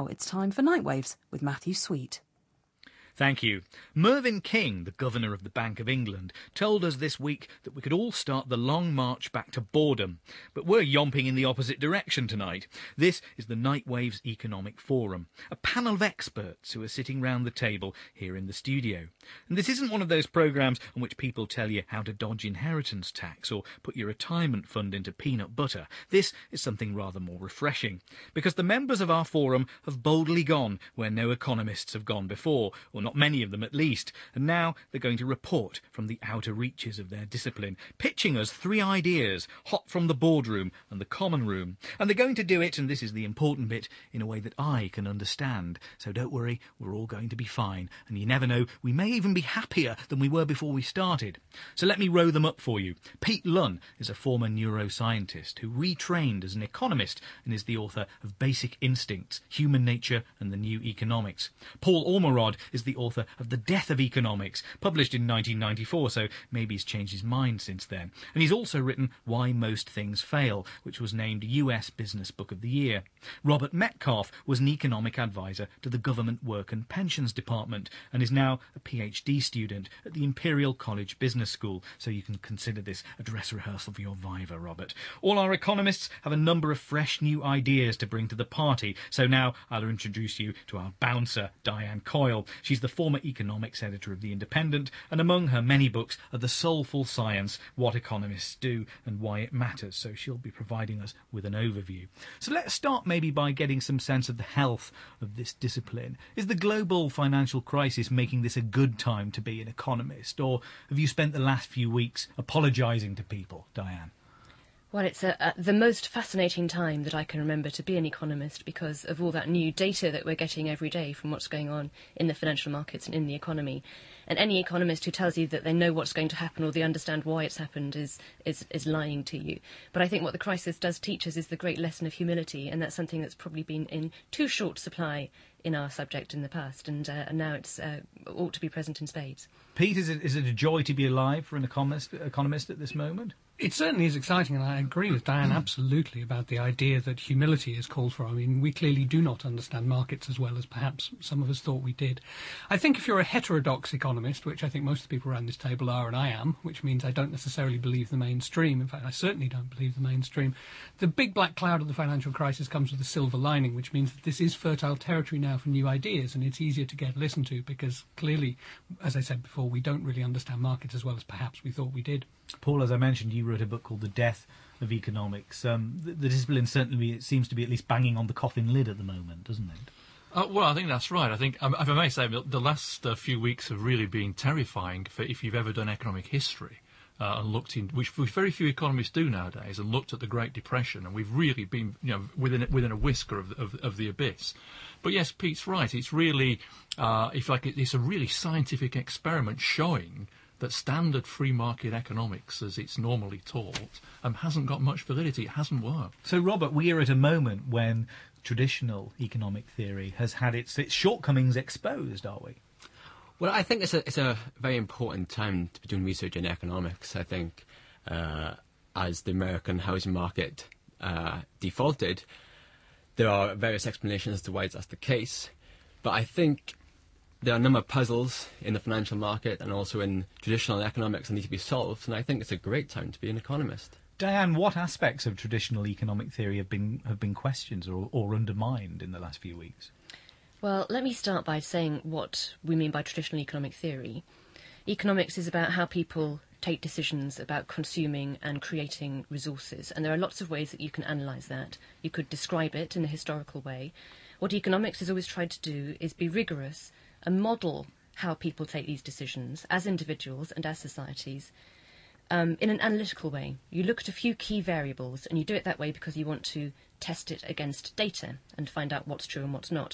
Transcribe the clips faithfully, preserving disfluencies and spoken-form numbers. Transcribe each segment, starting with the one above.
now it's time for Nightwaves with Matthew Sweet. Thank you. Mervyn King, the Governor of the Bank of England, told us this week that we could all start the long march back to boredom. But we're yomping in the opposite direction tonight. This is the Nightwaves Economic Forum, a panel of experts who are sitting round the table here in the studio. And this isn't one of those programmes on which people tell you how to dodge inheritance tax or put your retirement fund into peanut butter. This is something rather more refreshing, because the members of our forum have boldly gone where no economists have gone before, or not many of them at least, and now they're going to report from the outer reaches of their discipline, pitching us three ideas, hot from the boardroom and the common room. And they're going to do it, and this is the important bit, in a way that I can understand. So don't worry, we're all going to be fine, and you never know, we may even be happier than we were before we started. So let me row them up for you. Pete Lunn is a former neuroscientist who retrained as an economist and is the author of Basic Instincts, Human Nature and the New Economics. Paul Ormerod is the author of The Death of Economics, published in nineteen ninety-four, so maybe he's changed his mind since then. And he's also written Why Most Things Fail, which was named U S Business Book of the Year. Robert Metcalfe was an economic advisor to the Government Work and Pensions Department and is now a PhD student at the Imperial College Business School, so you can consider this a dress rehearsal for your Viva, Robert. All our economists have a number of fresh new ideas to bring to the party, so now I'll introduce you to our bouncer, Diane Coyle. She's the former economics editor of The Independent, and among her many books are The Soulful Science, What Economists Do and Why It Matters, so she'll be providing us with an overview. So let's start maybe by getting some sense of the health of this discipline. Is the global financial crisis making this a good time to be an economist, or have you spent the last few weeks apologising to people, Diane? Well, it's a, a, the most fascinating time that I can remember to be an economist because of all that new data that we're getting every day from what's going on in the financial markets and in the economy. And any economist who tells you that they know what's going to happen or they understand why it's happened is, is, is lying to you. But I think what the crisis does teach us is the great lesson of humility, and that's something that's probably been in too short supply in our subject in the past, and, uh, and now it's uh, ought to be present in spades. Pete, is it, is it a joy to be alive for an economist, economist at this moment? It certainly is exciting, and I agree with Diane absolutely about the idea that humility is called for. I mean, we clearly do not understand markets as well as perhaps some of us thought we did. I think if you're a heterodox economist, which I think most of the people around this table are, and I am, which means I don't necessarily believe the mainstream, in fact, I certainly don't believe the mainstream, the big black cloud of the financial crisis comes with a silver lining, which means that this is fertile territory now for new ideas, and it's easier to get listened to because clearly, as I said before, we don't really understand markets as well as perhaps we thought we did. Paul, as I mentioned, you wrote a book called The Death of Economics. Um, the, the discipline certainly it seems to be at least banging on the coffin lid at the moment, doesn't it? Uh, well, I think that's right. I think, um, if I may say, the last uh, few weeks have really been terrifying for if you've ever done economic history uh, and looked in, which very few economists do nowadays, and looked at the Great Depression, and we've really been, you know, within within a whisker of of, of the abyss. But yes, Pete's right. It's really, uh, if like, it's a really scientific experiment showing that standard free market economics, as it's normally taught, um, hasn't got much validity. It hasn't worked. So, Robert, we are at a moment when traditional economic theory has had its, its shortcomings exposed, are we? Well, I think it's a, it's a very important time to be doing research in economics. I think uh, as the American housing market uh, defaulted, there are various explanations as to why that's the case. But I think there are a number of puzzles in the financial market and also in traditional economics that need to be solved, and I think it's a great time to be an economist. Diane, what aspects of traditional economic theory have been have been questioned or, or undermined in the last few weeks? Well, let me start by saying what we mean by traditional economic theory. Economics is about how people take decisions about consuming and creating resources, and there are lots of ways that you can analyse that. You could describe it in a historical way. What economics has always tried to do is be rigorous and model how people take these decisions as individuals and as societies um, in an analytical way. You look at a few key variables, and you do it that way because you want to test it against data and find out what's true and what's not.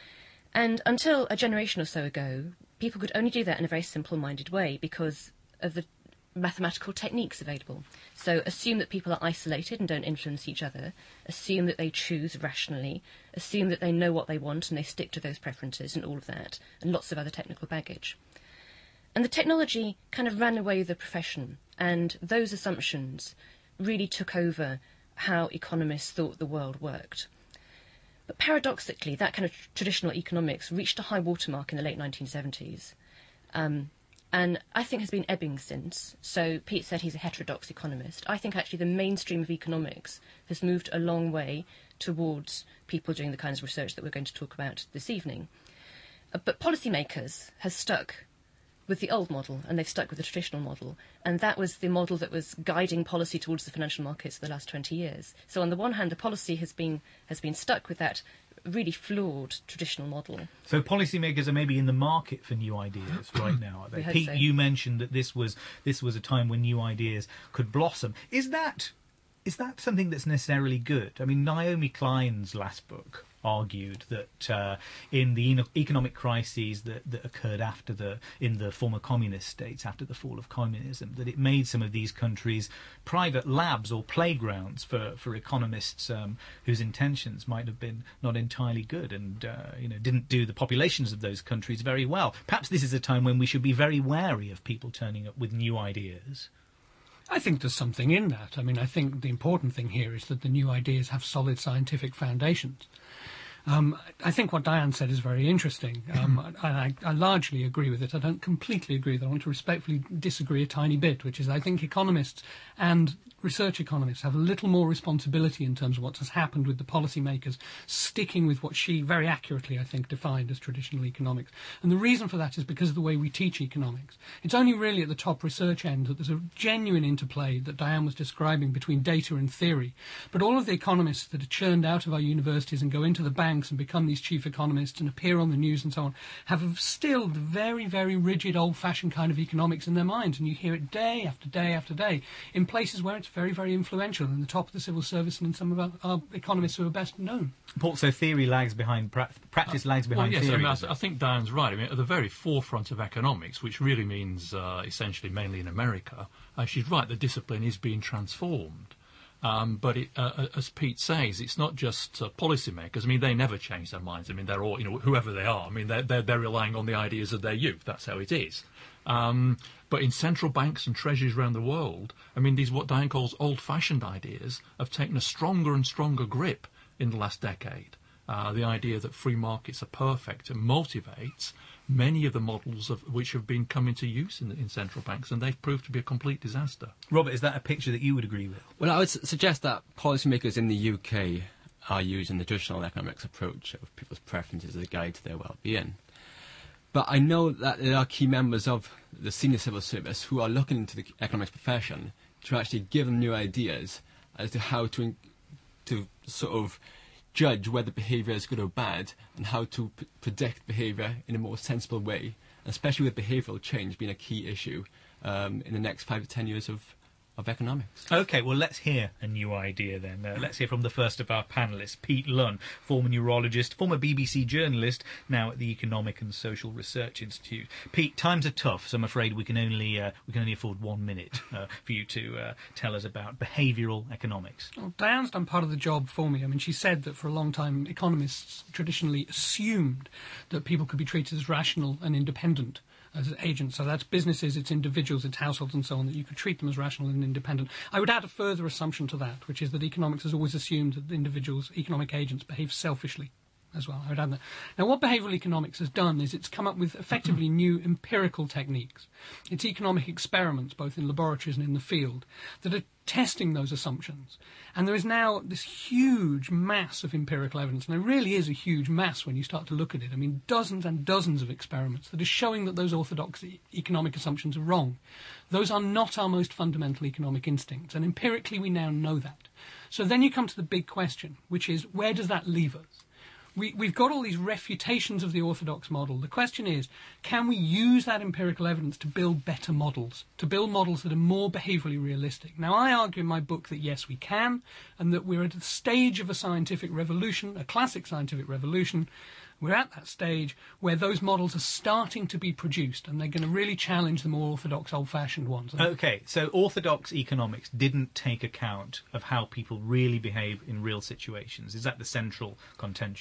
And until a generation or so ago, people could only do that in a very simple-minded way because of the mathematical techniques available. So assume that people are isolated and don't influence each other, assume that they choose rationally, assume that they know what they want and they stick to those preferences and all of that, and lots of other technical baggage. And the technology kind of ran away with the profession, and those assumptions really took over how economists thought the world worked. But paradoxically, that kind of tr- traditional economics reached a high watermark in the late nineteen seventies. Um, and I think has been ebbing since. So Pete said he's a heterodox economist. I think actually the mainstream of economics has moved a long way towards people doing the kinds of research that we're going to talk about this evening. Uh, but policymakers have stuck with the old model, and they've stuck with the traditional model. And that was the model that was guiding policy towards the financial markets for the last twenty years. So on the one hand, the policy has been has been stuck with that really flawed traditional model. So policymakers are maybe in the market for new ideas right now, are they? We hope Pete, so. you mentioned that this was this was a time when new ideas could blossom. Is that is that something that's necessarily good? I mean, Naomi Klein's last book argued that uh, in the eno- economic crises that, that occurred after the in the former communist states after the fall of communism, that it made some of these countries private labs or playgrounds for for economists um, whose intentions might have been not entirely good, and uh, you know didn't do the populations of those countries very well. Perhaps this is a time when we should be very wary of people turning up with new ideas. I think there's something in that. I mean, I think the important thing here is that the new ideas have solid scientific foundations. Um, I think what Diane said is very interesting, um, and I, I largely agree with it. I don't completely agree with it. I want to respectfully disagree a tiny bit, which is I think economists and research economists have a little more responsibility in terms of what has happened with the policymakers sticking with what she very accurately, I think, defined as traditional economics. And the reason for that is because of the way we teach economics. It's only really at the top research end that there's a genuine interplay that Diane was describing between data and theory. But all of the economists that are churned out of our universities and go into the banks and become these chief economists and appear on the news and so on have still the very, very rigid, old-fashioned kind of economics in their minds. And you hear it day after day after day in places where it's very, very influential, in the top of the civil service and in some of our, our economists who are best known. Paul, so theory lags behind pra- practice, lags Well, behind yes, I, theory. mean, I, does th- it? I think Diane's right. I mean, at the very forefront of economics, which really means uh, essentially mainly in America, uh, she's right, the discipline is being transformed. Um, but it, uh, as Pete says, it's not just uh, policymakers. I mean, they never change their minds. I mean, they're all, you know, whoever they are. I mean, they're, they're, they're relying on the ideas of their youth. That's how it is. Um, but in central banks and treasuries around the world, I mean, these what Diane calls old-fashioned ideas have taken a stronger and stronger grip in the last decade. Uh, the idea that free markets are perfect and motivates many of the models of which have been come into use in, in central banks, and they've proved to be a complete disaster. Robert, is that a picture that you would agree with? Well, I would s- suggest that policymakers in the U K are using the traditional economics approach of people's preferences as a guide to their well-being. But I know that there are key members of the senior civil service who are looking into the economics profession to actually give them new ideas as to how to in- to sort of judge whether behaviour is good or bad and how to p- predict behaviour in a more sensible way, especially with behavioural change being a key issue um, in the next five to ten years of of economics. OK, well, let's hear a new idea then. Uh, let's hear from the first of our panellists, Pete Lunn, former neurologist, former B B C journalist, now at the Economic and Social Research Institute. Pete, times are tough, so I'm afraid we can only uh, we can only afford one minute uh, for you to uh, tell us about behavioural economics. Well, Diane's done part of the job for me. I mean, she said that for a long time economists traditionally assumed that people could be treated as rational and independent as agents. So that's businesses, it's individuals, it's households and so on, that you could treat them as rational and independent. I would add a further assumption to that, which is that economics has always assumed that individuals, economic agents, behave selfishly as well. I would add that. Now, what behavioural economics has done is it's come up with effectively new empirical techniques. It's economic experiments, both in laboratories and in the field, that are testing those assumptions. And there is now this huge mass of empirical evidence, and it really is a huge mass when you start to look at it. I mean, dozens and dozens of experiments that are showing that those orthodox e- economic assumptions are wrong. Those are not our most fundamental economic instincts, and empirically we now know that. So then you come to the big question, which is, where does that leave us? We, we've got all these refutations of the orthodox model. The question is, can we use that empirical evidence to build better models, to build models that are more behaviourally realistic? Now, I argue in my book that yes, we can, and that we're at the stage of a scientific revolution, a classic scientific revolution. We're at that stage where those models are starting to be produced, and they're going to really challenge the more orthodox, old-fashioned ones. OK, so orthodox economics didn't take account of how people really behave in real situations. Is that the central contention?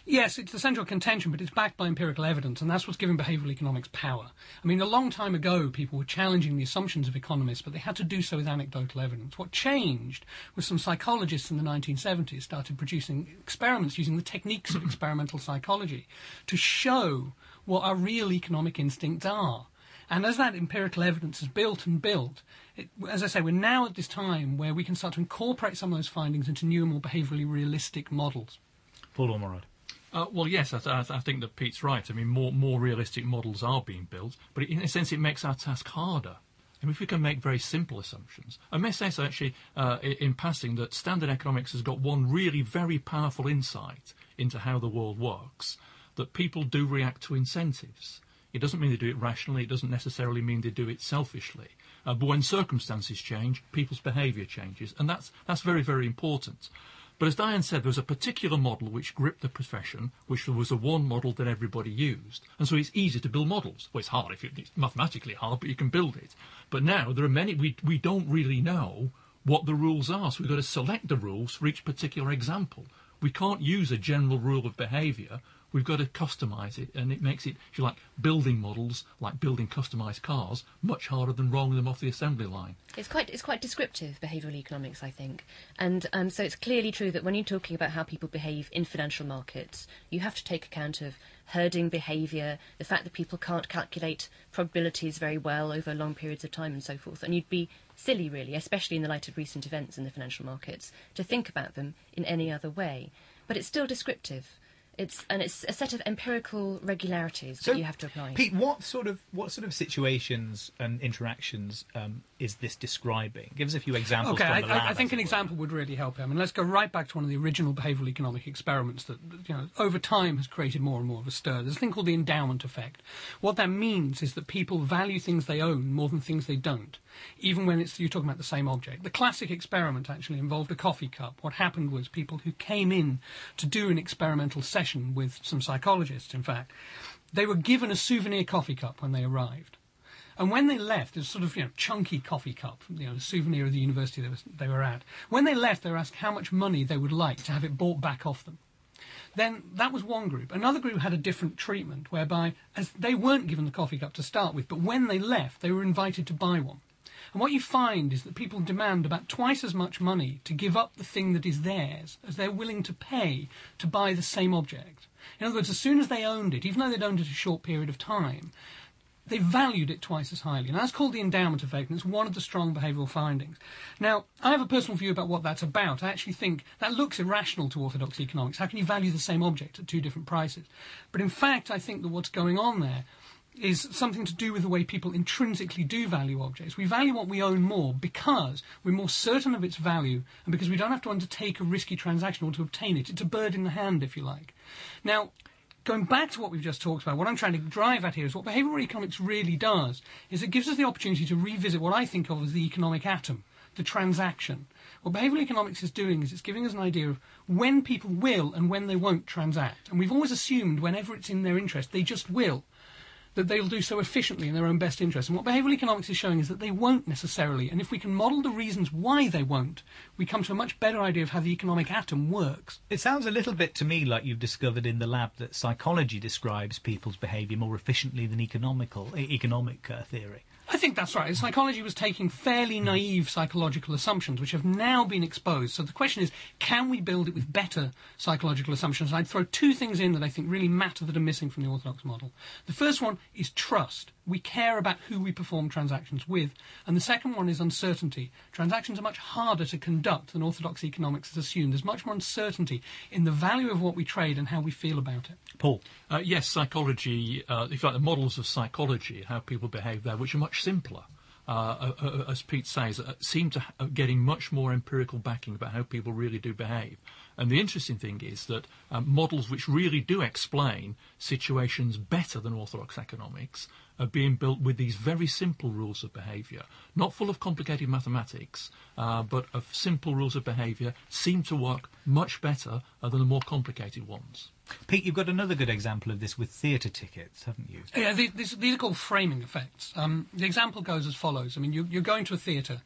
Yes, it's the central contention, but it's backed by empirical evidence, and that's what's giving behavioural economics power. I mean, a long time ago, people were challenging the assumptions of economists, but they had to do so with anecdotal evidence. What changed was some psychologists in the nineteen seventies started producing experiments using the techniques of experimental psychology to show what our real economic instincts are. And as that empirical evidence has built and built, it, as I say, we're now at this time where we can start to incorporate some of those findings into new and more behaviourally realistic models. Paul Ormerod. Uh, well, yes, I, th- I think that Pete's right. I mean, more more realistic models are being built, but in a sense it makes our task harder. And if we can make very simple assumptions, I may say so actually uh, in, in passing that standard economics has got one really very powerful insight into how the world works, that people do react to incentives. It doesn't mean they do it rationally, it doesn't necessarily mean they do it selfishly. Uh, but when circumstances change, people's behaviour changes, and that's that's very, very important. But as Diane said, there was a particular model which gripped the profession, which was the one model that everybody used. And so it's easy to build models. Well, it's hard, if you, it's mathematically hard, but you can build it. But now there are many, we, we don't really know what the rules are, so we've got to select the rules for each particular example. We can't use a general rule of behaviour. We've got to customise it, and it makes it, if you like, building models, like building customised cars, much harder than rolling them off the assembly line. It's quite it's quite descriptive, behavioural economics, I think. And um, so it's clearly true that when you're talking about how people behave in financial markets, you have to take account of herding behaviour, the fact that people can't calculate probabilities very well over long periods of time and so forth. And you'd be silly, really, especially in the light of recent events in the financial markets, to think about them in any other way. But it's still descriptive. It's and it's a set of empirical regularities So, that you have to apply. Pete, what sort of what sort of situations and interactions um, is this describing? Give us a few examples. Okay, from I, the lab, I, I think as an it were. example would really help. I mean, let's go right back to one of the original behavioural economic experiments that, you know, over time has created more and more of a stir. There's a thing called the endowment effect. What that means is that people value things they own more than things they don't, even when it's you're talking about the same object. The classic experiment actually involved a coffee cup. What happened was people who came in to do an experimental session with some psychologists, in fact, they were given a souvenir coffee cup when they arrived. And when they left, this sort of, you know, chunky coffee cup, you know, a souvenir of the university they, was, they were at. When they left, they were asked how much money they would like to have it bought back off them. Then that was one group. Another group had a different treatment, whereby as they weren't given the coffee cup to start with, but when they left, they were invited to buy one. And what you find is that people demand about twice as much money to give up the thing that is theirs as they're willing to pay to buy the same object. In other words, as soon as they owned it, even though they'd owned it a short period of time, they valued it twice as highly. And that's called the endowment effect, and it's one of the strong behavioural findings. Now, I have a personal view about what that's about. I actually think that looks irrational to orthodox economics. How can you value the same object at two different prices? But in fact, I think that what's going on there is something to do with the way people intrinsically do value objects. We value what we own more because we're more certain of its value and because we don't have to undertake a risky transaction in order to obtain it. It's a bird in the hand, if you like. Now, going back to what we've just talked about, what I'm trying to drive at here is what behavioural economics really does is it gives us the opportunity to revisit what I think of as the economic atom, the transaction. What behavioural economics is doing is it's giving us an idea of when people will and when they won't transact. And we've always assumed whenever it's in their interest, they just will, that they'll do so efficiently in their own best interest. And what behavioural economics is showing is that they won't necessarily. And if we can model the reasons why they won't, we come to a much better idea of how the economic atom works. It sounds a little bit to me like you've discovered in the lab that psychology describes people's behaviour more efficiently than economical e- economic uh, theory. I think that's right. Psychology was taking fairly naive psychological assumptions, which have now been exposed. So the question is, can we build it with better psychological assumptions? And I'd throw two things in that I think really matter that are missing from the orthodox model. The first one is trust. We care about who we perform transactions with. And the second one is uncertainty. Transactions are much harder to conduct than orthodox economics has assumed. There's much more uncertainty in the value of what we trade and how we feel about it. Paul? Uh, yes, psychology, uh, if you like, the models of psychology, how people behave there, which are much simpler, uh, uh, as Pete says, uh, seem to ha- getting much more empirical backing about how people really do behave. And the interesting thing is that um, models which really do explain situations better than orthodox economics are being built with these very simple rules of behaviour, not full of complicated mathematics, uh, but of simple rules of behaviour, seem to work much better uh, than the more complicated ones. Pete, you've got another good example of this with theatre tickets, haven't you? Yeah, these, these are called framing effects. Um, the example goes as follows. I mean, you, you're going to a theatre,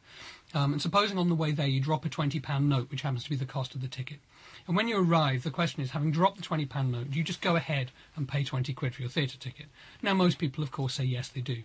Um, and supposing on the way there you drop a twenty pound note, which happens to be the cost of the ticket. And when you arrive, the question is, having dropped the twenty pound note, do you just go ahead and pay twenty quid for your theatre ticket? Now, most people, of course, say yes, they do.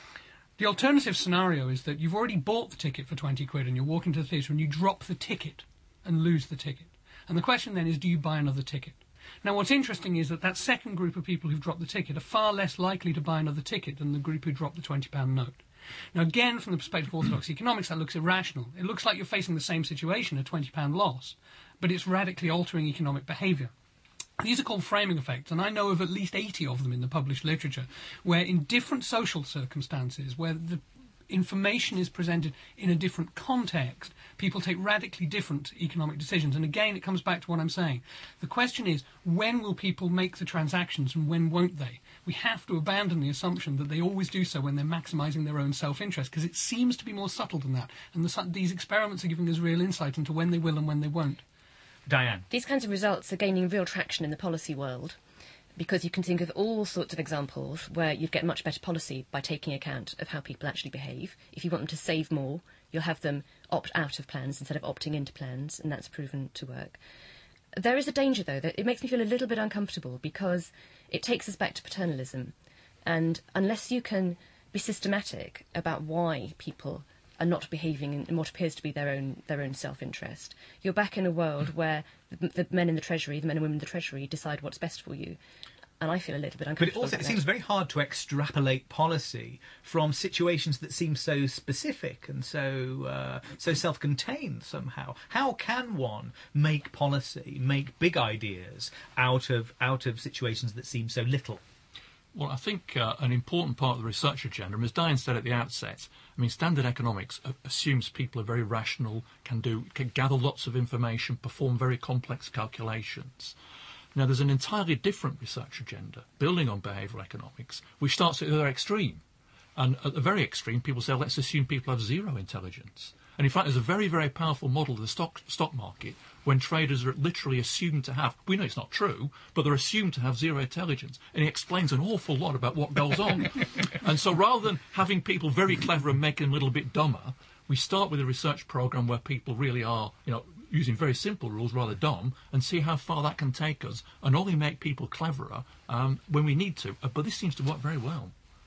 The alternative scenario is that you've already bought the ticket for twenty quid and you're walking to the theatre and you drop the ticket and lose the ticket. And the question then is, do you buy another ticket? Now, what's interesting is that that second group of people who've dropped the ticket are far less likely to buy another ticket than the group who dropped the twenty pound note. Now, again, from the perspective of orthodox economics, that looks irrational. It looks like you're facing the same situation, a twenty pound loss, but it's radically altering economic behaviour. These are called framing effects, and I know of at least eighty of them in the published literature, where in different social circumstances, where the information is presented in a different context, people take radically different economic decisions. And again, it comes back to what I'm saying. The question is, when will people make the transactions and when won't they? We have to abandon the assumption that they always do so when they're maximising their own self-interest, because it seems to be more subtle than that. And the, these experiments are giving us real insight into when they will and when they won't. Diane. These kinds of results are gaining real traction in the policy world, because you can think of all sorts of examples where you'd get much better policy by taking account of how people actually behave. If you want them to save more, you'll have them opt out of plans instead of opting into plans, and that's proven to work. There is a danger, though, that it makes me feel a little bit uncomfortable, because it takes us back to paternalism. And unless you can be systematic about why people are not behaving in what appears to be their own their own self-interest, you're back in a world where the, the men in the Treasury, the men and women in the Treasury, decide what's best for you. And I feel a little bit uncomfortable. But it also about it seems that. very hard to extrapolate policy from situations that seem so specific and so uh, so self-contained somehow. How can one make policy, make big ideas out of out of situations that seem so little? Well, I think uh, an important part of the research agenda, and as Diane said at the outset, I mean, standard economics uh, assumes people are very rational, can do, can gather lots of information, perform very complex calculations. Now, there's an entirely different research agenda building on behavioural economics, which starts at the other extreme. And at the very extreme, people say, let's assume people have zero intelligence. And in fact, there's a very, very powerful model of the stock stock market when traders are literally assumed to have, we know it's not true, but they're assumed to have zero intelligence. And he explains an awful lot about what goes on. And so rather than having people very clever and making them a little bit dumber, we start with a research programme where people really are, you know, using very simple rules, rather dumb, and see how far that can take us, and only make people cleverer um, when we need to. Uh, but this seems to work very well.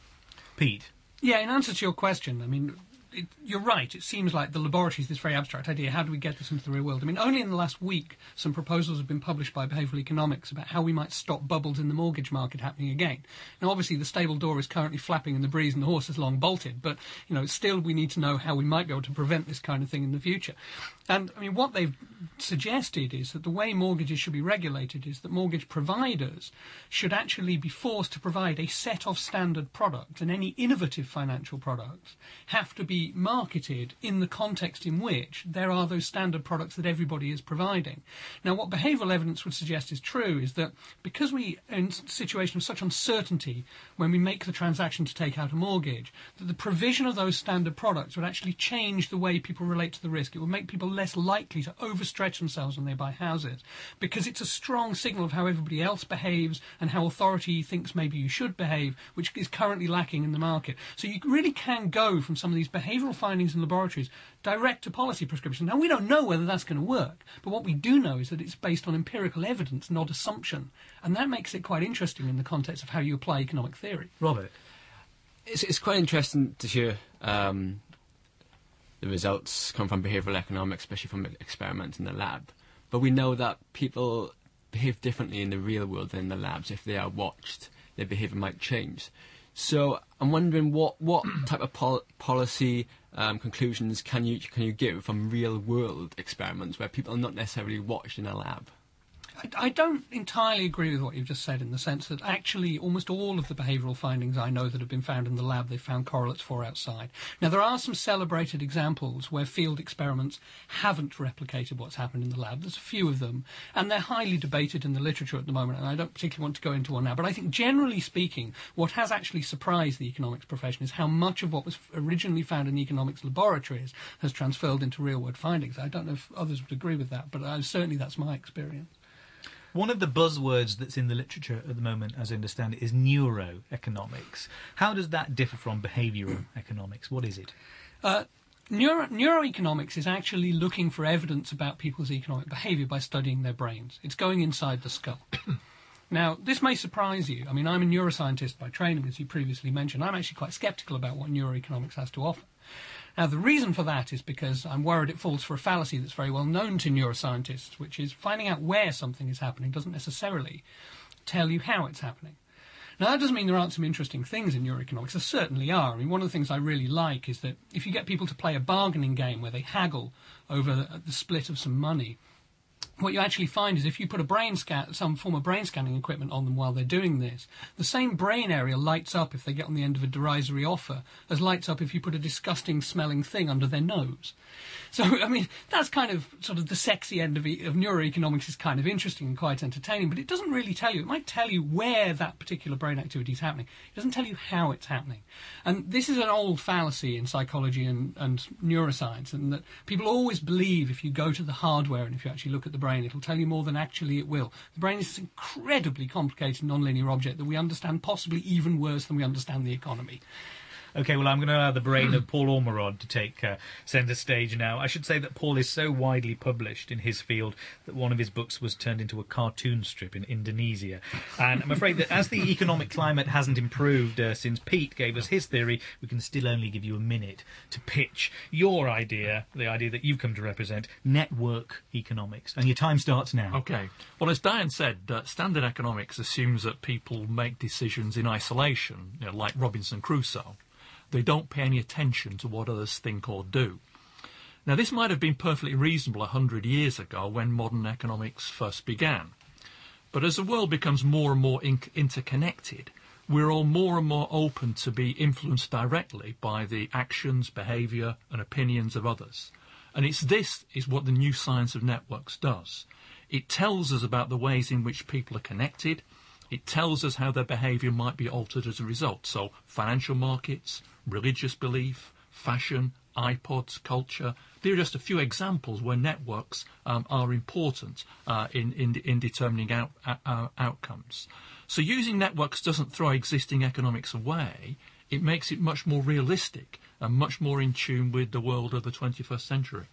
Pete? Yeah, in answer to your question, I mean, it, you're right. It seems like the laboratory is this very abstract idea. How do we get this into the real world? I mean, only in the last week, some proposals have been published by behavioural economics about how we might stop bubbles in the mortgage market happening again. Now, obviously, the stable door is currently flapping in the breeze and the horse is long bolted, but, you know, still we need to know how we might be able to prevent this kind of thing in the future. And, I mean, what they've suggested is that the way mortgages should be regulated is that mortgage providers should actually be forced to provide a set of standard products, and any innovative financial products have to be marketed in the context in which there are those standard products that everybody is providing. Now, what behavioural evidence would suggest is true is that because we are in a situation of such uncertainty when we make the transaction to take out a mortgage, that the provision of those standard products would actually change the way people relate to the risk. It would make people less likely to overstretch themselves when they buy houses, because it's a strong signal of how everybody else behaves and how authority thinks maybe you should behave, which is currently lacking in the market. So you really can go from some of these behavioural findings in laboratories direct to policy prescription. Now, we don't know whether that's going to work, but what we do know is that it's based on empirical evidence, not assumption, and that makes it quite interesting in the context of how you apply economic theory. Robert? It's, it's quite interesting to hear um, the results come from behavioural economics, especially from experiments in the lab. But we know that people behave differently in the real world than in the labs. If they are watched, their behaviour might change. So I'm wondering what, what type of pol- policy um, conclusions can you can you give from real world experiments where people are not necessarily watched in a lab? I, I don't entirely agree with what you've just said, in the sense that actually almost all of the behavioural findings I know that have been found in the lab, they've found correlates for outside. Now, there are some celebrated examples where field experiments haven't replicated what's happened in the lab. There's a few of them, and they're highly debated in the literature at the moment, and I don't particularly want to go into one now. But I think, generally speaking, what has actually surprised the economics profession is how much of what was originally found in economics laboratories has transferred into real-world findings. I don't know if others would agree with that, but uh, certainly that's my experience. One of the buzzwords that's in the literature at the moment, as I understand it, is neuroeconomics. How does that differ from behavioural economics? What is it? Uh, Neuro- neuroeconomics is actually looking for evidence about people's economic behaviour by studying their brains. It's going inside the skull. Now, this may surprise you. I mean, I'm a neuroscientist by training, as you previously mentioned. I'm actually quite sceptical about what neuroeconomics has to offer. Now, the reason for that is because I'm worried it falls for a fallacy that's very well known to neuroscientists, which is finding out where something is happening doesn't necessarily tell you how it's happening. Now, that doesn't mean there aren't some interesting things in neuroeconomics. There certainly are. I mean, one of the things I really like is that if you get people to play a bargaining game where they haggle over the, the split of some money, what you actually find is if you put a brain scan, some form of brain scanning equipment on them while they're doing this, the same brain area lights up if they get on the end of a derisory offer as lights up if you put a disgusting smelling thing under their nose. So, I mean, that's kind of sort of the sexy end of, e- of neuroeconomics is kind of interesting and quite entertaining, but it doesn't really tell you. It might tell you where that particular brain activity is happening. It doesn't tell you how it's happening. And this is an old fallacy in psychology and, and neuroscience, and that people always believe if you go to the hardware and if you actually look at the brain, it'll tell you more than actually it will. The brain is this incredibly complicated nonlinear object that we understand possibly even worse than we understand the economy. OK, well, I'm going to allow the brain of Paul Ormerod to take uh, centre stage now. I should say that Paul is so widely published in his field that one of his books was turned into a cartoon strip in Indonesia. And I'm afraid that as the economic climate hasn't improved uh, since Pete gave us his theory, we can still only give you a minute to pitch your idea, the idea that you've come to represent, network economics. And your time starts now. OK. Well, as Diane said, uh, standard economics assumes that people make decisions in isolation, you know, like Robinson Crusoe. They don't pay any attention to what others think or do. Now, this might have been perfectly reasonable a hundred years ago when modern economics first began. But as the world becomes more and more in- interconnected, we're all more and more open to be influenced directly by the actions, behaviour and opinions of others. And it's this is what the new science of networks does. It tells us about the ways in which people are connected. It tells us how their behaviour might be altered as a result. So financial markets, religious belief, fashion, iPods, culture. They're just a few examples where networks um, are important uh, in, in, in determining out, uh, outcomes. So using networks doesn't throw existing economics away. It makes it much more realistic and much more in tune with the world of the twenty-first century.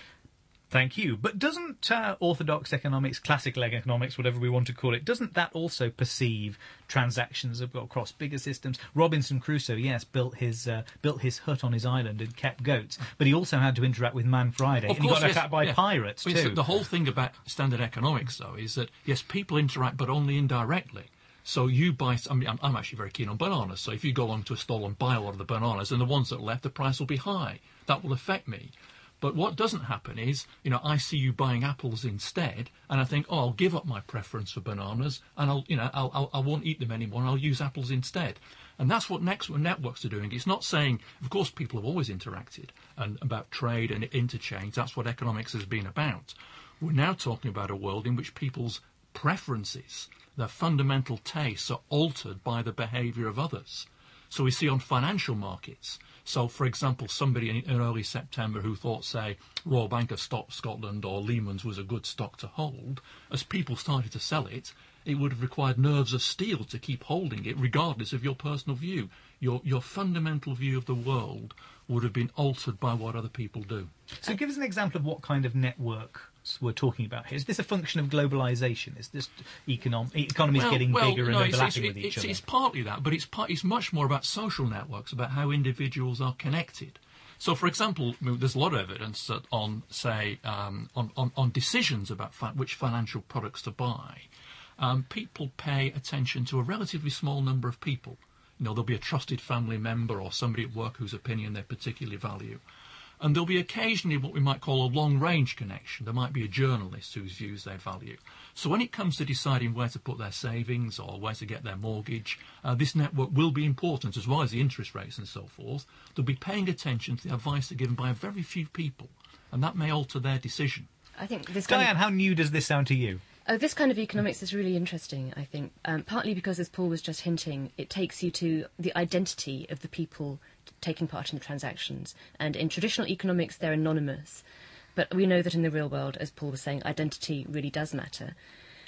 Thank you. But doesn't uh, orthodox economics, classical economics, whatever we want to call it, doesn't that also perceive transactions across bigger systems? Robinson Crusoe, yes, built his uh, built his hut on his island and kept goats, but he also had to interact with Man Friday, Of and he course, got yes, attacked by yeah. pirates well, too. The whole thing about standard economics, though, is that, yes, people interact, but only indirectly. So you buy, I mean, I'm, I'm actually very keen on bananas, so if you go along to a stall and buy a lot of the bananas, and the ones that are left, the price will be high. That will affect me. But what doesn't happen is, you know, I see you buying apples instead, and I think, oh, I'll give up my preference for bananas, and I'll, you know, I'll, I'll, I won't eat them anymore, and I'll use apples instead. And that's what next, networks are doing. It's not saying, of course, people have always interacted and about trade and interchange. That's what economics has been about. We're now talking about a world in which people's preferences, their fundamental tastes, are altered by the behaviour of others. So we see on financial markets. So, for example, somebody in, in early September who thought, say, Royal Bank of Scotland or Lehman's was a good stock to hold, as people started to sell it, it would have required nerves of steel to keep holding it, regardless of your personal view. Your, your fundamental view of the world would have been altered by what other people do. So give us an example of what kind of network we're talking about here. Is this a function of globalisation? Is this econom- economies well, getting well, bigger and no, overlapping it's, it's, with each it's, other? It's partly that, but it's, part, it's much more about social networks, about how individuals are connected. So, for example, there's a lot of evidence that on, say, um, on, on, on decisions about fa- which financial products to buy, um, people pay attention to a relatively small number of people. You know, there'll be a trusted family member or somebody at work whose opinion they particularly value. And there'll be occasionally what we might call a long-range connection. There might be a journalist whose views they value. So when it comes to deciding where to put their savings or where to get their mortgage, uh, this network will be important, as well as the interest rates and so forth. They'll be paying attention to the advice given by a very few people, and that may alter their decision. I think this Diane, kind of, how new does this sound to you? oh, this kind of economics is really interesting, I think, um, partly because, as Paul was just hinting, it takes you to the identity of the people taking part in the transactions. And in traditional economics, they're anonymous. But we know that in the real world, as Paul was saying, identity really does matter.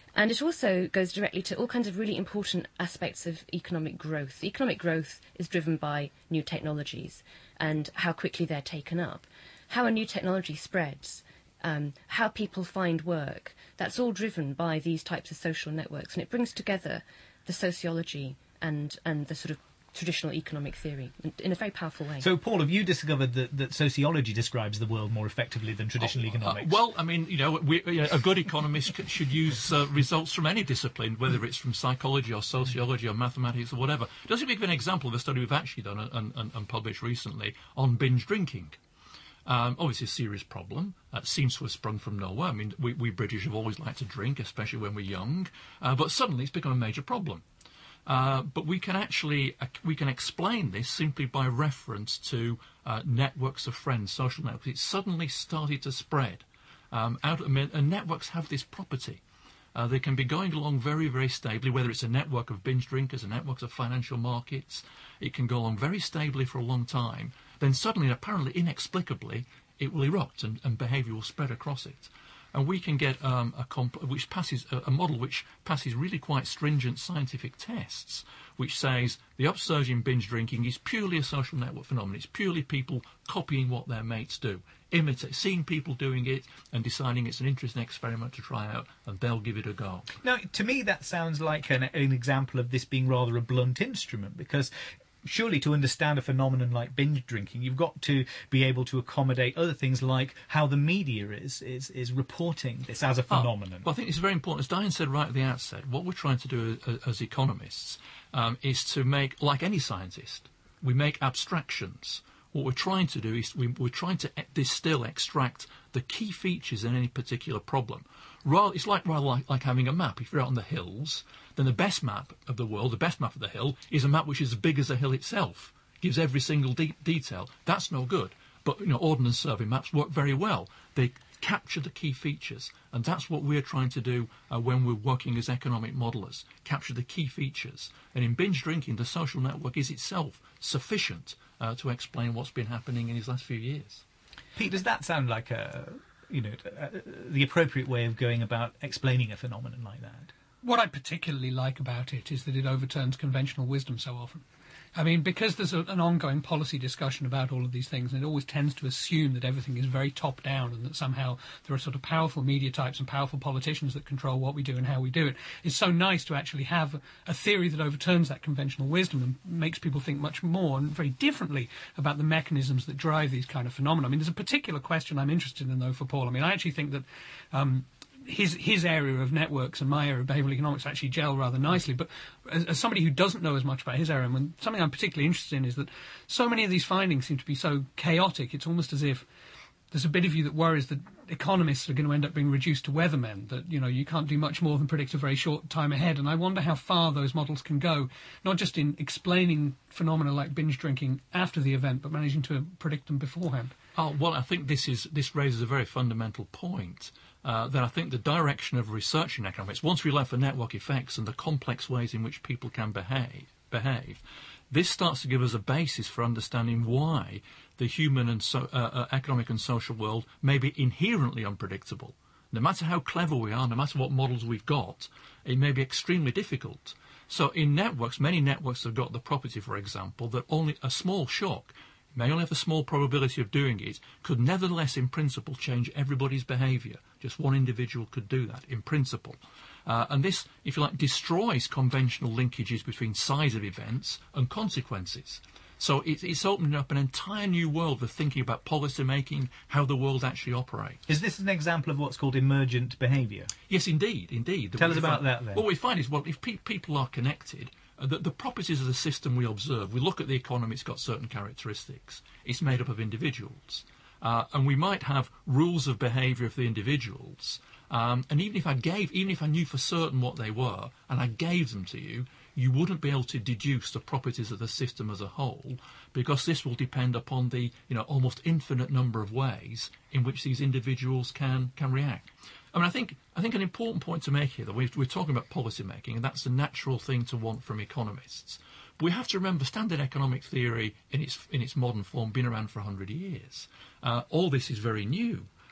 And it also goes directly to all kinds of really important aspects of economic growth. Economic growth is driven by new technologies and how quickly they're taken up. How a new technology spreads, um, how people find work, that's all driven by these types of social networks. And it brings together the sociology and, and the sort of traditional economic theory in a very powerful way. So, Paul, have you discovered that, that sociology describes the world more effectively than traditional oh, economics? Uh, well, I mean, you know, we, you know a good economist c- should use uh, results from any discipline, whether it's from psychology or sociology or mathematics or whatever. Just to give an example of a study we've actually done and, and, and published recently on binge drinking. Um, obviously, a serious problem. Uh, seems to have sprung from nowhere. I mean, we, we British have always liked to drink, especially when we're young, uh, but suddenly it's become a major problem. Uh, but we can actually uh, we can explain this simply by reference to uh, networks of friends, social networks. It suddenly started to spread um, out, and networks have this property. Uh, they can be going along very, very stably, whether it's a network of binge drinkers, a network of financial markets. It can go along very stably for a long time. Then suddenly, apparently inexplicably, it will erupt and, and behaviour will spread across it. And we can get um, a comp- which passes a, a model which passes really quite stringent scientific tests, which says the upsurge in binge drinking is purely a social network phenomenon. It's purely people copying what their mates do, imitate, seeing people doing it and deciding it's an interesting experiment to try out, and they'll give it a go. Now, to me, that sounds like an, an example of this being rather a blunt instrument, because surely to understand a phenomenon like binge drinking, you've got to be able to accommodate other things like how the media is is, is reporting this as a phenomenon. Oh, well, I think it's very important. As Diane said right at the outset, what we're trying to do as, as economists um, is to make, like any scientist, we make abstractions. What we're trying to do is we, we're trying to distill, extract the key features in any particular problem. Rather, it's like rather like, like having a map. If you're out on the hills, then the best map of the world, the best map of the hill, is a map which is as big as the hill itself. Gives every single de- detail. That's no good. But you know, ordnance survey maps work very well. They capture the key features, and that's what we're trying to do uh, when we're working as economic modelers. Capture the key features. And in binge drinking, the social network is itself sufficient uh, to explain what's been happening in these last few years. Pete, does that sound like a, you know, uh, the appropriate way of going about explaining a phenomenon like that? What I particularly like about it is that it overturns conventional wisdom so often. I mean, because there's a, an ongoing policy discussion about all of these things, and it always tends to assume that everything is very top-down and that somehow there are sort of powerful media types and powerful politicians that control what we do and how we do it. It's so nice to actually have a theory that overturns that conventional wisdom and makes people think much more and very differently about the mechanisms that drive these kind of phenomena. I mean, there's a particular question I'm interested in, though, for Paul. I mean, I actually think that Um, His his area of networks and my area of behavioural economics actually gel rather nicely. But as, as somebody who doesn't know as much about his area, and when, something I'm particularly interested in is that so many of these findings seem to be so chaotic. It's almost as if there's a bit of you that worries that economists are going to end up being reduced to weathermen, that, you know, you can't do much more than predict a very short time ahead. And I wonder how far those models can go, not just in explaining phenomena like binge drinking after the event, but managing to predict them beforehand. Oh, well, I think this is this raises a very fundamental point. Uh, that I think the direction of research in economics, once we learn for network effects and the complex ways in which people can behave, behave, this starts to give us a basis for understanding why the human and so, uh, uh, economic and social world may be inherently unpredictable. No matter how clever we are, no matter what models we've got, it may be extremely difficult. So in networks, many networks have got the property, for example, that only a small shock, may only have a small probability of doing it, could nevertheless in principle change everybody's behaviour. Just one individual could do that in principle. Uh, and this, if you like, destroys conventional linkages between size of events and consequences. So it, it's opening up an entire new world of thinking about policy making, how the world actually operates. Is this an example of what's called emergent behaviour? Yes, indeed, indeed. Tell us about find, that then. What we find is, well, if pe- people are connected, uh, the, the properties of the system we observe, we look at the economy, it's got certain characteristics. It's made up of individuals. Uh, and we might have rules of behaviour of the individuals. Um, and even if I gave, even if I knew for certain what they were, and I gave them to you, you wouldn't be able to deduce the properties of the system as a whole, because this will depend upon the, you know, almost infinite number of ways in which these individuals can can react. I mean, I think I think an important point to make here, that we're, we're talking about policy making, and that's the natural thing to want from economists. But we have to remember standard economic theory in its in its modern form been around for a hundred years. Uh, all this is very new.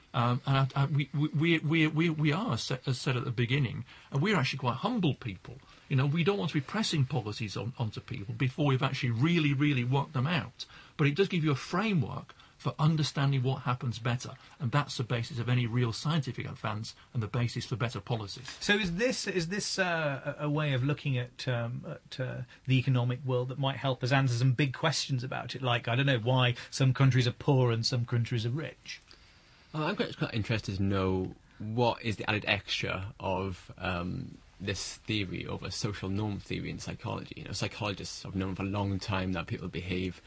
Um, and I, I, we, we, we, we, we are, as said, as said at the beginning, and we're actually quite humble people. You know, we don't want to be pressing policies on, onto people before we've actually really, really worked them out. But it does give you a framework for understanding what happens better, and that's the basis of any real scientific advance and the basis for better policies. So is this is this uh, a way of looking at, um, at uh, the economic world that might help us answer some big questions about it, like, I don't know, why some countries are poor and some countries are rich? Oh, I'm quite, quite interested to know what is the added extra of um, this theory over social norm theory in psychology. You know, psychologists have known for a long time that people behave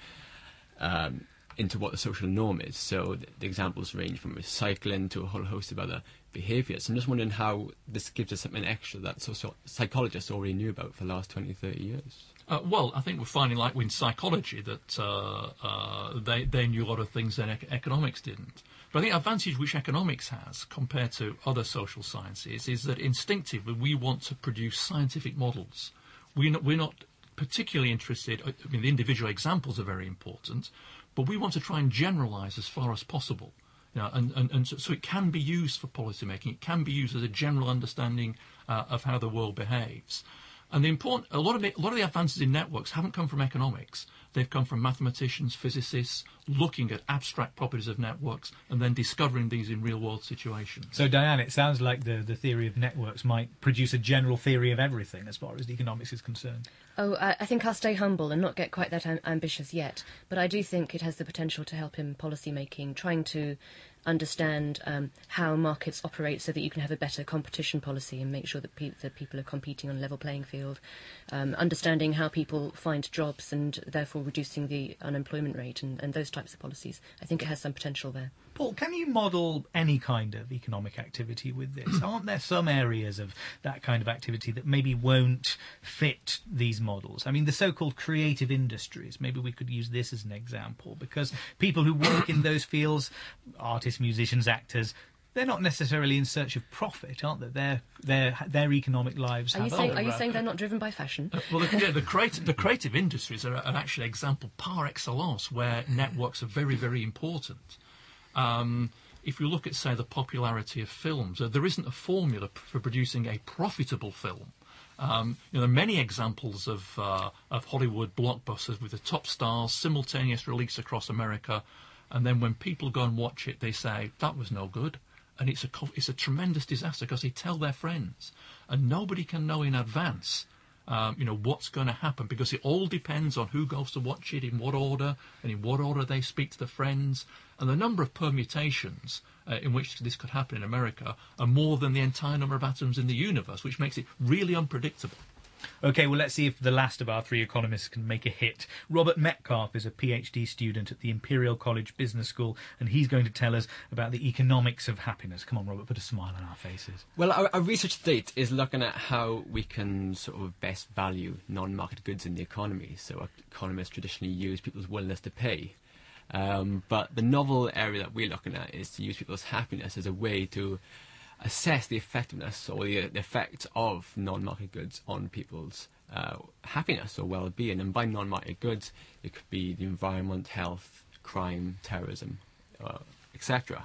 um, into what the social norm is. So the, the examples range from recycling to a whole host of other behaviours. I'm just wondering how this gives us something extra that social psychologists already knew about for the last twenty, thirty years. Uh, well, I think we're finding, like in psychology, that uh, uh, they, they knew a lot of things that ec- economics didn't. But I think the advantage which economics has compared to other social sciences is that instinctively we want to produce scientific models. We're not, we're not particularly interested, I mean, the individual examples are very important, but we want to try and generalise as far as possible. You know, and, and, and so, so it can be used for policy making. It can be used as a general understanding uh, of how the world behaves. And the important, a lot of the, a lot of the advances in networks haven't come from economics. They've come from mathematicians, physicists, looking at abstract properties of networks and then discovering these in real-world situations. So, Diane, it sounds like the, the theory of networks might produce a general theory of everything as far as economics is concerned. Oh, I, I think I'll stay humble and not get quite that am- ambitious yet. But I do think it has the potential to help in policy making, trying to understand um, how markets operate so that you can have a better competition policy and make sure that, pe- that people are competing on a level playing field, um, understanding how people find jobs and therefore reducing the unemployment rate and, and those types of policies. I think it has some potential there. Paul, can you model any kind of economic activity with this? Aren't there some areas of that kind of activity that maybe won't fit these models? I mean, the so-called creative industries, maybe we could use this as an example, because people who work in those fields, artists, musicians, actors, they're not necessarily in search of profit, aren't they? Their their their economic lives. Are have you saying, other, are you uh, saying they're not driven by fashion? Uh, well, the, yeah, the, creative, the creative industries are an actual example par excellence where networks are very, very important. Um, if you look at, say, the popularity of films, uh, there isn't a formula p- for producing a profitable film. Um, you know, there are many examples of uh, of Hollywood blockbusters with the top stars, simultaneous release across America, and then when people go and watch it, they say, that was no good. And it's a, co- it's a tremendous disaster because they tell their friends. And nobody can know in advance Um, you know, what's going to happen, because it all depends on who goes to watch it, in what order, and in what order they speak to the friends. And the number of permutations uh, in which this could happen in America are more than the entire number of atoms in the universe, which makes it really unpredictable. OK, well, let's see if the last of our three economists can make a hit. Robert Metcalfe is a PhD student at the Imperial College Business School, and he's going to tell us about the economics of happiness. Come on, Robert, put a smile on our faces. Well, our, our research to date is looking at how we can sort of best value non-market goods in the economy. So economists traditionally use people's willingness to pay. Um, but the novel area that we're looking at is to use people's happiness as a way to assess the effectiveness or the, the effect of non-market goods on people's uh, happiness or well-being. And by non-market goods, it could be the environment, health, crime, terrorism, uh, et cetera.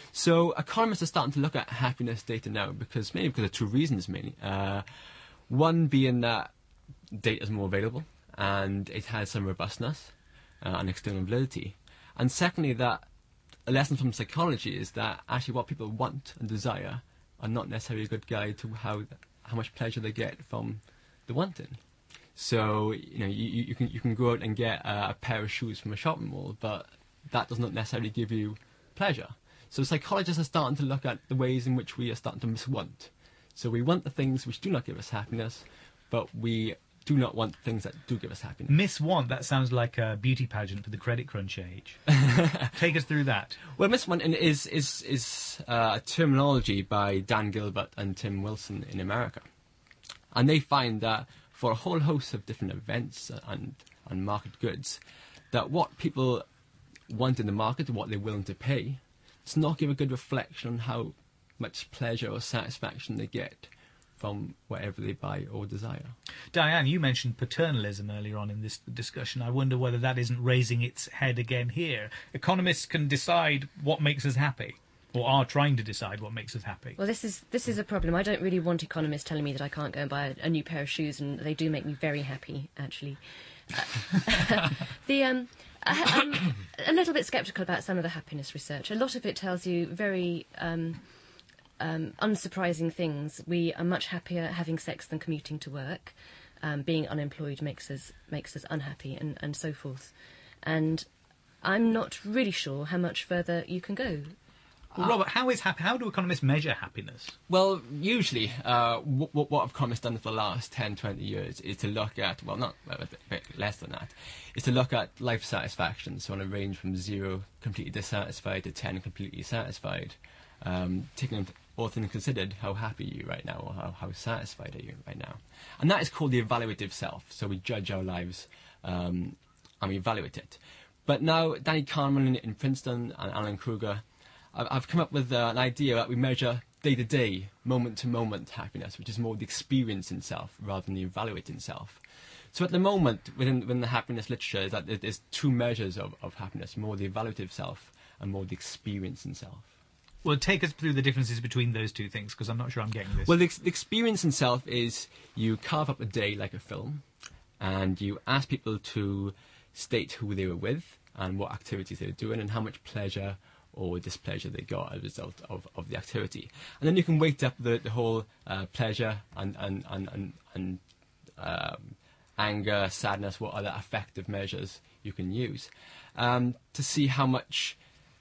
So economists are starting to look at happiness data now, because mainly because of two reasons, mainly. Uh, one being that data is more available and it has some robustness uh, and external validity. And secondly, that a lesson from psychology is that actually what people want and desire are not necessarily a good guide to how how much pleasure they get from the wanting. So, you know, you, you can you can go out and get uh, a pair of shoes from a shopping mall, but that does not necessarily give you pleasure. So psychologists are starting to look at the ways in which we are starting to miswant. So we want the things which do not give us happiness, but we do not want things that do give us happiness. Miswant, that sounds like a beauty pageant for the credit crunch age. Take us through that. Well, miswanting is is is uh, a terminology by Dan Gilbert and Tim Wilson in America, and they find that for a whole host of different events and and market goods, that what people want in the market and what they're willing to pay does not give a good reflection on how much pleasure or satisfaction they get from whatever they buy or desire. Diane, you mentioned paternalism earlier on in this discussion. I wonder whether that isn't raising its head again here. Economists can decide what makes us happy. or are trying to decide what makes us happy. Well, this is this is a problem. I don't really want economists telling me that I can't go and buy a, a new pair of shoes, and they do make me very happy, actually. Uh, the um, I, I'm a little bit sceptical about some of the happiness research. A lot of it tells you very um, um, unsurprising things. We are much happier having sex than commuting to work. Um, being unemployed makes us makes us unhappy, and, and so forth. And I'm not really sure how much further you can go. Well, Robert, how is hap- how do economists measure happiness? Well, usually, uh, what, what economists done for the last ten, twenty years is to look at, well, not a bit, bit less than that, is to look at life satisfaction, so on a range from zero, completely dissatisfied, to ten, completely satisfied, um, taking all things considered, how happy are you right now, or how, how satisfied are you right now? And that is called the evaluative self, so we judge our lives um, and we evaluate it. But now, Danny Kahneman in, in Princeton and Alan Kruger, I've come up with uh, an idea that we measure day-to-day, moment-to-moment happiness, which is more the experience in self rather than the evaluating self. So at the moment, within, within the happiness literature, is that there's two measures of, of happiness, more the evaluative self and more the experience in self. Well, take us through the differences between those two things, because I'm not sure I'm getting this. Well, the, ex- the experience in self is you carve up a day like a film, and you ask people to state who they were with and what activities they were doing and how much pleasure or displeasure they got as a result of, of the activity. And then you can weight up the, the whole uh, pleasure and, and, and, and, and um, anger, sadness, what other affective measures you can use um, to see how much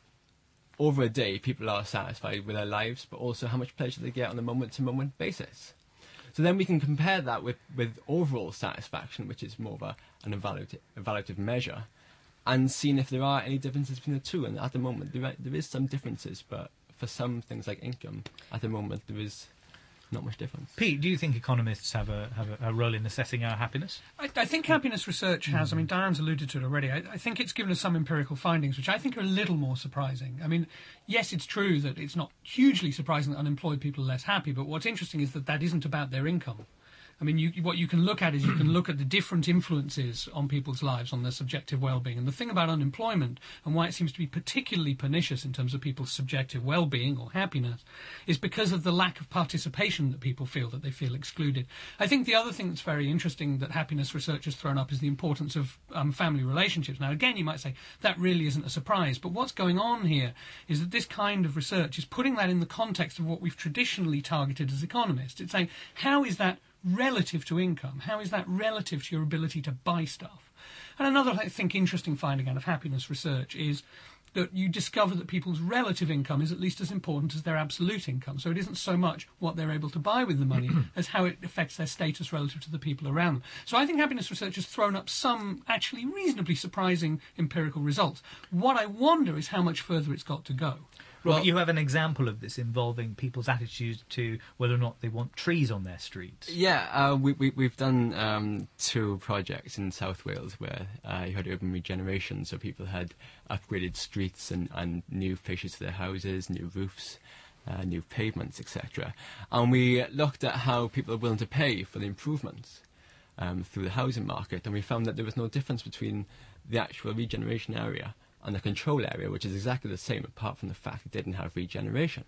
over a day people are satisfied with their lives, but also how much pleasure they get on a moment-to-moment basis. So then we can compare that with, with overall satisfaction, which is more of a, an evaluative, evaluative measure, and seeing if there are any differences between the two. And at the moment, there, are, there is some differences, but for some things like income, at the moment, there is not much difference. Pete, do you think economists have a have a, a role in assessing our happiness? I, I think happiness research has, I mean, Diane's alluded to it already, I, I think it's given us some empirical findings, which I think are a little more surprising. I mean, yes, it's true that it's not hugely surprising that unemployed people are less happy, but what's interesting is that that isn't about their income. I mean, you, what you can look at is you can look at the different influences on people's lives, on their subjective well-being. And the thing about unemployment, and why it seems to be particularly pernicious in terms of people's subjective well-being or happiness, is because of the lack of participation that people feel, that they feel excluded. I think the other thing that's very interesting that happiness research has thrown up is the importance of um, family relationships. Now, again, you might say that really isn't a surprise, but what's going on here is that this kind of research is putting that in the context of what we've traditionally targeted as economists. It's saying, how is that relative to income? How is that relative to your ability to buy stuff? And another, I think, interesting finding out of happiness research is that you discover that people's relative income is at least as important as their absolute income. So it isn't so much what they're able to buy with the money as how it affects their status relative to the people around them. So I think happiness research has thrown up some actually reasonably surprising empirical results. What I wonder is how much further it's got to go. Robert, Well- you have an example of this involving people's attitudes to whether or not they want trees on their streets. Yeah, uh, we, we, we've done um, two projects in South Wales where uh, you had urban regeneration, so people had upgraded streets and, and new fascias to their houses, new roofs, uh, new pavements, et cetera. And we looked at how people are willing to pay for the improvements um, through the housing market, and we found that there was no difference between the actual regeneration area and the control area, which is exactly the same, apart from the fact it didn't have regeneration.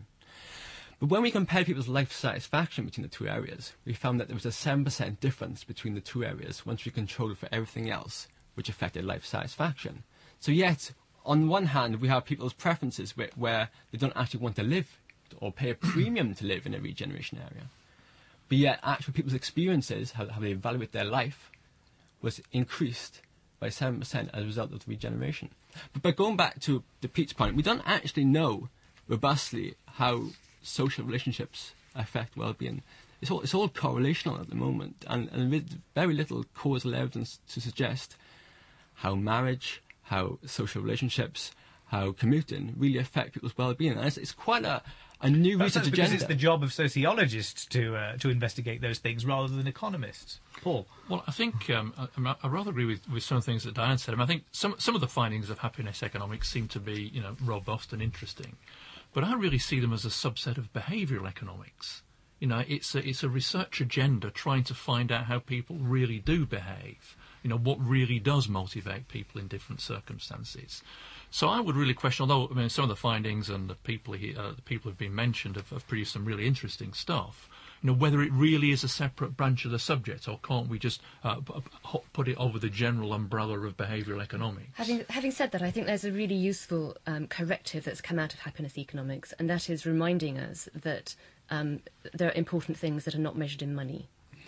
But when we compared people's life satisfaction between the two areas, we found that there was a seven percent difference between the two areas once we controlled for everything else, which affected life satisfaction. So yet, on one hand, we have people's preferences where, where they don't actually want to live or pay a premium to live in a regeneration area. But yet, actually, people's experiences, how, how they evaluate their life, was increased by seven percent as a result of the regeneration. But, but going back to the Pete's point, we don't actually know robustly how social relationships affect well-being. It's all, it's all correlational at the moment, and, and with very little causal evidence to suggest how marriage, how social relationships, how commuting really affect people's well-being. And it's, it's quite a, a new Perhaps research that's because agenda. it's the job of sociologists to uh, to investigate those things rather than economists. Paul? Well, I think um, I, I rather agree with, with some of the things that Diane said. I, mean, I think some some of the findings of happiness economics seem to be, you know, robust and interesting, but I really see them as a subset of behavioural economics. You know, it's a, it's a research agenda trying to find out how people really do behave. You know, what really does motivate people in different circumstances. So I would really question, although I mean, some of the findings and the people he, uh, the people who've been mentioned have, have produced some really interesting stuff. You know, whether it really is a separate branch of the subject, or can't we just uh, put it over the general umbrella of behavioural economics? Having, having said that, I think there's a really useful um, corrective that's come out of happiness economics, and that is reminding us that um, there are important things that are not measured in money.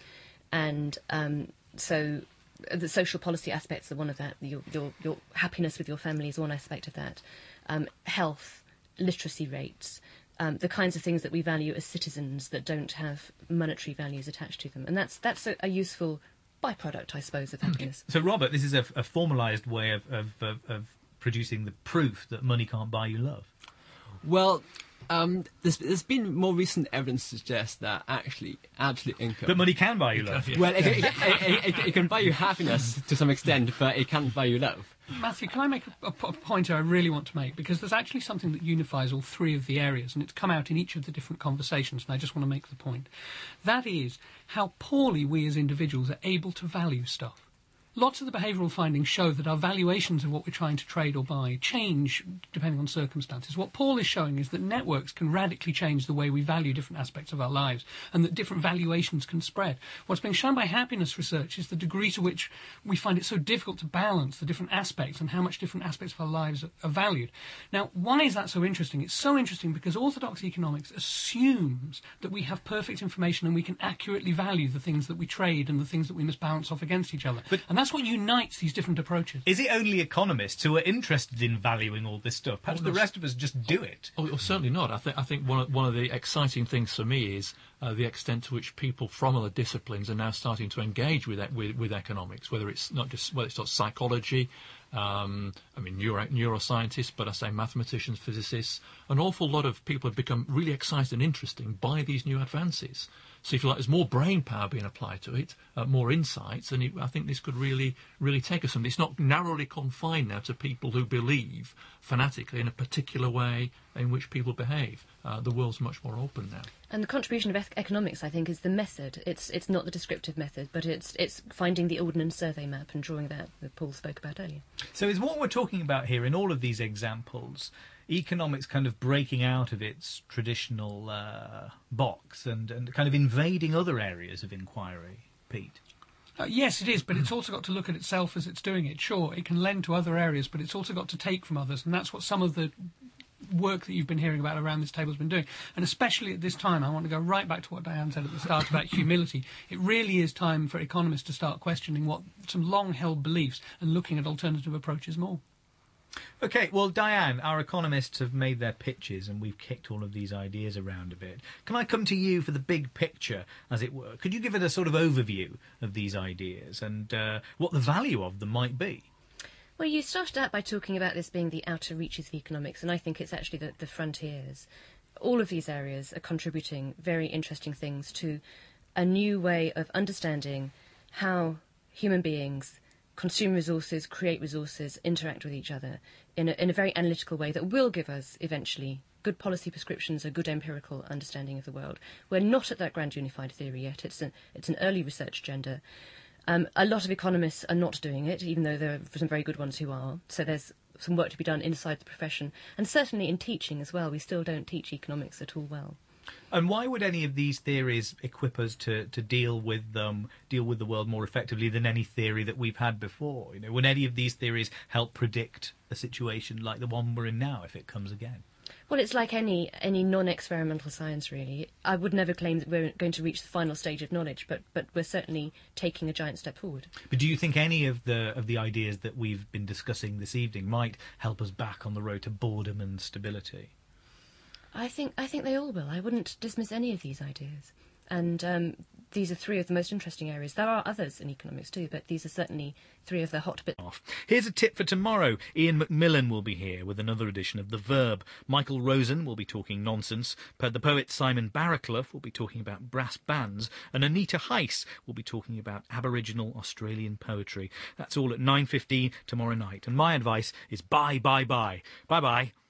And um, so the social policy aspects are one of that. Your, your, your happiness with your family is one aspect of that. Um, health, literacy rates, Um, the kinds of things that we value as citizens that don't have monetary values attached to them. And that's that's a, a useful byproduct, I suppose, of happiness. So, Robert, this is a, a formalised way of, of, of, of producing the proof that money can't buy you love. Well, um, there's, there's been more recent evidence to suggest that actually absolute income... But money can buy you love. Well, it, it, it, it, it can buy you happiness to some extent, but it can't buy you love. Matthew, can I make a, a point I really want to make? Because there's actually something that unifies all three of the areas, and it's come out in each of the different conversations, and I just want to make the point. That is how poorly we as individuals are able to value stuff. Lots of the behavioural findings show that our valuations of what we're trying to trade or buy change depending on circumstances. What Paul is showing is that networks can radically change the way we value different aspects of our lives, and that different valuations can spread. What's being shown by happiness research is the degree to which we find it so difficult to balance the different aspects and how much different aspects of our lives are, are valued. Now, why is that so interesting? It's so interesting because orthodox economics assumes that we have perfect information and we can accurately value the things that we trade and the things that we must balance off against each other. But, and that's what unites these different approaches. Is it only economists who are interested in valuing all this stuff? Perhaps Oh, the no, rest of us just do it. Oh, well, certainly not. I think I think one of, one of the exciting things for me is uh, the extent to which people from other disciplines are now starting to engage with with, with economics. Whether it's not just whether it's not psychology, um, I mean neuro, neuroscientists, but I say mathematicians, physicists. An awful lot of people have become really excited and interesting by these new advances. So if you like, there's more brain power being applied to it, uh, more insights, and it, I think this could really, really take us something. It's not narrowly confined now to people who believe fanatically in a particular way in which people behave. Uh, the world's much more open now. And the contribution of ec- economics, I think, is the method. It's it's not the descriptive method, but it's it's finding the ordnance survey map and drawing that that Paul spoke about earlier. So is what we're talking about here in all of these examples economics kind of breaking out of its traditional uh, box and, and kind of invading other areas of inquiry, Pete? Uh, yes, it is, but it's also got to look at itself as it's doing it. Sure, it can lend to other areas, but it's also got to take from others, and that's what some of the work that you've been hearing about around this table has been doing. And especially at this time, I want to go right back to what Diane said at the start about humility. It really is time for economists to start questioning what some long-held beliefs and looking at alternative approaches more. OK, well, Diane, our economists have made their pitches and we've kicked all of these ideas around a bit. Can I come to you for the big picture, as it were? Could you give it a sort of overview of these ideas and uh, what the value of them might be? Well, you started out by talking about this being the outer reaches of economics, and I think it's actually the, the frontiers. All of these areas are contributing very interesting things to a new way of understanding how human beings consume resources, create resources, interact with each other in a, in a very analytical way that will give us eventually good policy prescriptions, a good empirical understanding of the world. We're not at that grand unified theory yet. It's, a, it's an early research agenda. Um, a lot of economists are not doing it, even though there are some very good ones who are. So there's some work to be done inside the profession. And certainly in teaching as well. We still don't teach economics at all well. And why would any of these theories equip us to, to deal with um, deal with the world more effectively than any theory that we've had before? You know, would any of these theories help predict a situation like the one we're in now if it comes again? Well, it's like any any non-experimental science, really. I would never claim that we're going to reach the final stage of knowledge, but but we're certainly taking a giant step forward. But do you think any of the of the ideas that we've been discussing this evening might help us back on the road to boredom and stability? I think I think they all will. I wouldn't dismiss any of these ideas. And um, these are three of the most interesting areas. There are others in economics too, but these are certainly three of the hot bits. Here's a tip for tomorrow. Ian McMillan will be here with another edition of The Verb. Michael Rosen will be talking nonsense. The poet Simon Barraclough will be talking about brass bands. And Anita Heiss will be talking about Aboriginal Australian poetry. That's all at nine fifteen tomorrow night. And my advice is bye, bye, bye. Bye-bye.